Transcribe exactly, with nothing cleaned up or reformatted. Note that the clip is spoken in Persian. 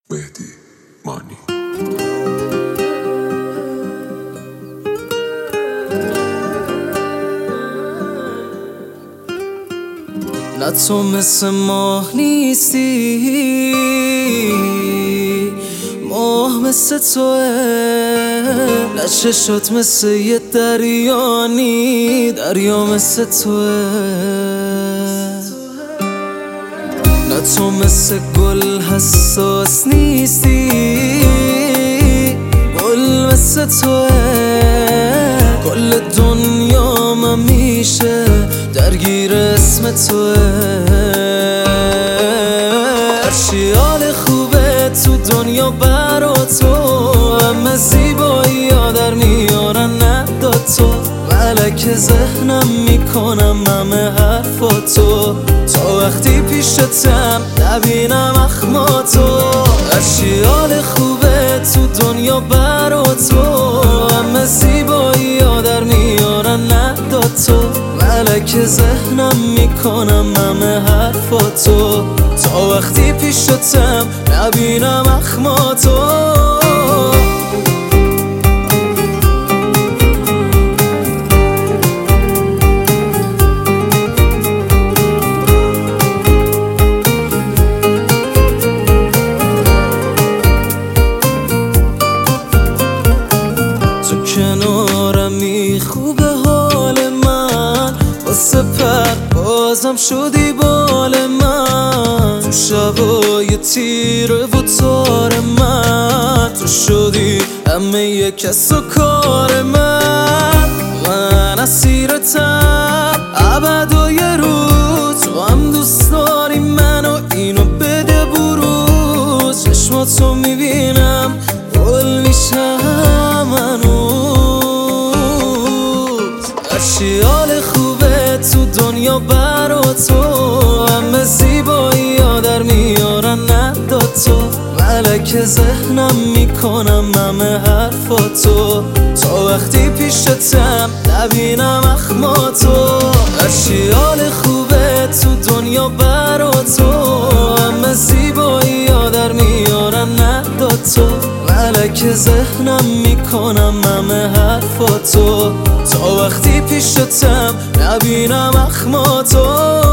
مهدی مانی. نه تو مثل ماه نیستی، ماه مثل توه. نه چشات مثل یه دریانی، دریا مثل توه. نه تو مثل گل حساس نیستی، گل مثل توه. کل دنیا من میشه درگیر اسم توه. هرچی حال خوبه تو دنیا برا تو، همه زیبایی ها در میارن نداد تو. ملک ذهنم میکنم همه حرفاتو، تا وقتی پیشتم نبینم اخماتو. هرچی حال خوبه تو دنیا برا تو، همه زیبایی ها در میارن نداد تو. ملک ذهنم میکنم همه حرفاتو، تا وقتی پیشتم نبینم اخماتو. کنارمی خوبه حال من، واسه پروازم شدی بال من. تو شبای تیره و تار من، تو شدی همه ی کس و کار من. من اسیرتم ابد و یه روز، تو هم دوست داری منو، اینو بده بروز. چشماتو میبینم گل میشم منو. هرچی حال خوبه تو دنیا برا تو، همه زیبایی ها در میارن نداد تو. ملک ذهنم میکنم همه حرفاتو، تا وقتی پیشتم نبینم اخماتو. هرچی حال خوبه تو دنیا برا تو، همه زیبایی ها در میارن نداد تو. ملک ذهنم میکنم همه حرفاتو، تا وقتی پیشتم نبینم اخماتو.